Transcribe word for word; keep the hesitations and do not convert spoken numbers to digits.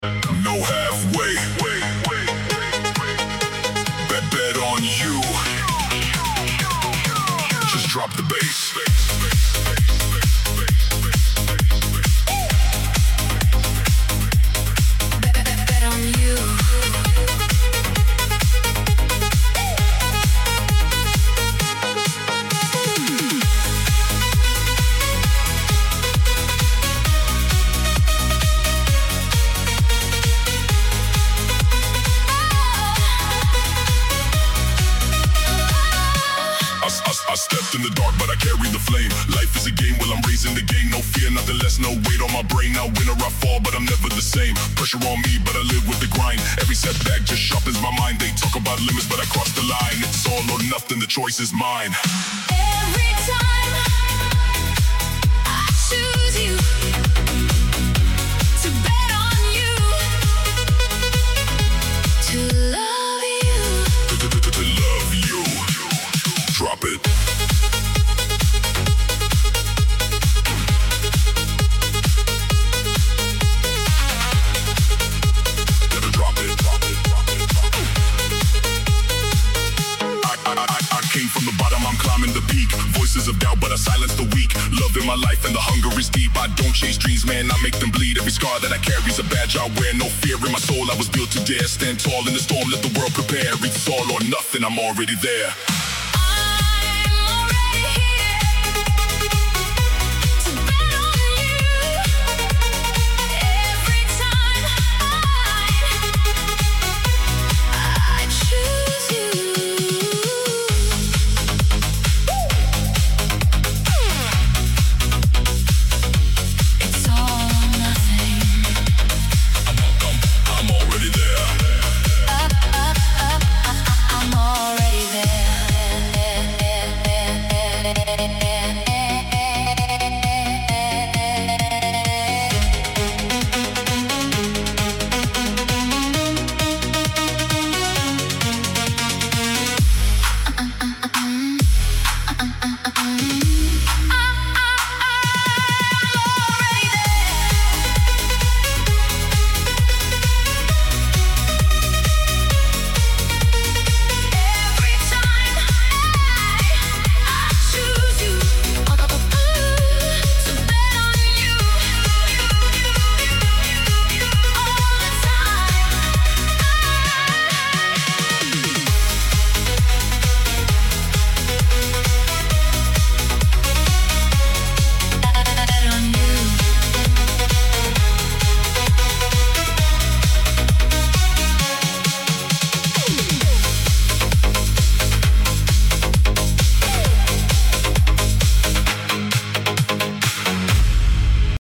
No halfway. Bet bet on you. Just drop the bass. Bet, bet, bet on you. I stepped in the dark, but I carry the flame. Life is a game, well I'm raising the game. No fear, nothing less, no weight on my brain. Now win or I fall, but I'm never the same. Pressure on me, but I live with the grind. Every setback just sharpens my mind. They talk about limits, but I cross the line. It's all or nothing, the choice is mine. Every time I choose you, to bet on you, to love you. To love you. Drop it. Never drop it, drop it, drop it, drop it. I, I, I, I came from the bottom, I'm climbing the peak. Voices of doubt, but I silence the weak. Love in my life and the hunger is deep. I don't chase dreams, man, I make them bleed. Every scar that I carry's a badge I wear. No fear in my soul, I was built to dare. Stand tall in the storm, let the world prepare. It's all or nothing, I'm already there.